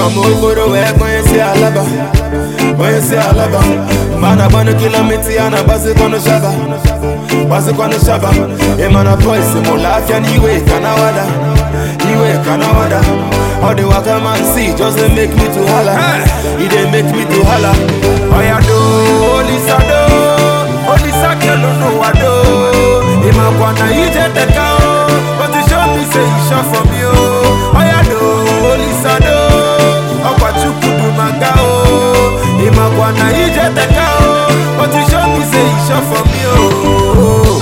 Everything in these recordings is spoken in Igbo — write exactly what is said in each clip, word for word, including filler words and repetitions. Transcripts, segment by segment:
From Okoro where when you see Alaba, when you see Alaba, man I wanna kilometer and a basic on the shaba, basic on the shaba. A man a voice, more life and you wake Canawada, you wake Canawada. All the waka man see just they make me to holla, he they make me to holla. Oh yeah do, only sado, only sake no no wado. Ima kwana ije teka o, but you show me say you shot from you. Oh yeah do, only sado. Ima kwana ije teka o, but you show me say you shot for me oh.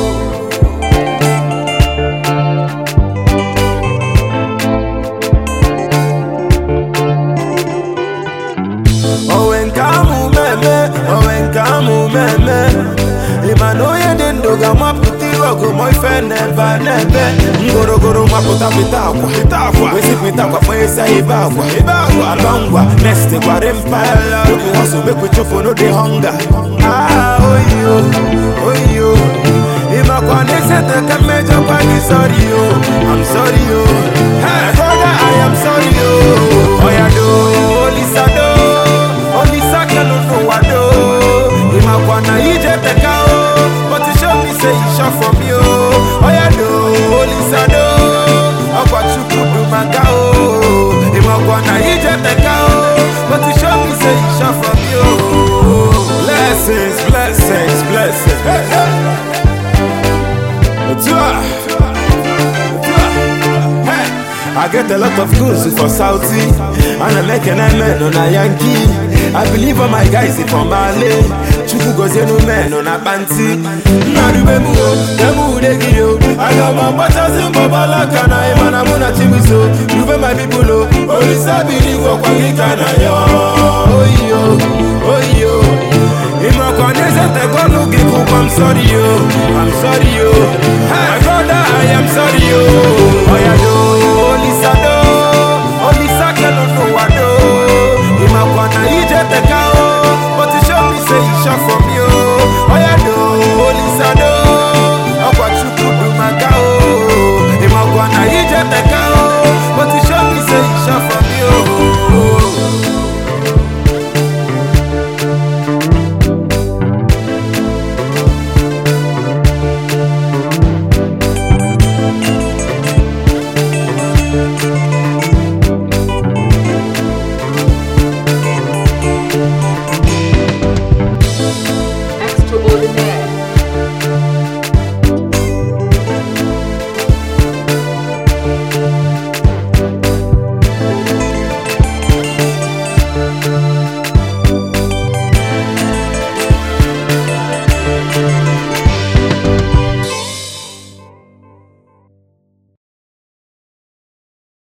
Oh when kamu meme, oh when kamu meme. Ima no ye dendo gama puti rogo moi fe neba nebe. Ngoro goro maputa pitakwa, pitakwa. Wesi pitakwa mwe sa ibakwa, ibakwa. Alongwa, neste kwa rempala. We hustle make we chufo no de hunger. Ah, oh yo, oh yo. Ima kwa nese teka mejo kwa ni sorry yo. I'm sorry yo. Hey, brother, I am sorry yo. Oh ya do, only sado, only sake no no wado. Ima kwa na ije teka o, but you show me say you shot from you. Oh ya do, only sado, akwa chukudu manga o. Ima kwa na ije teka o, but you show me say you shot from you. Blessings, blessings, blessings. Hey, hey. Hey, I get a lot of goods for Saudi, and I'm making a man on a Yankee. I believe all my guys is from Mali. Chuku goes no man on a Banti. Narubemu, Demu de Giyo. I got my butters in Babala Kana, and I'm on a Chimiso. You be my people, only Sabini Wakana. Oh, yo, oh, yo. In my corners at the I'm sorry, yo. I'm sorry, yo. My brother, I am sorry, yo.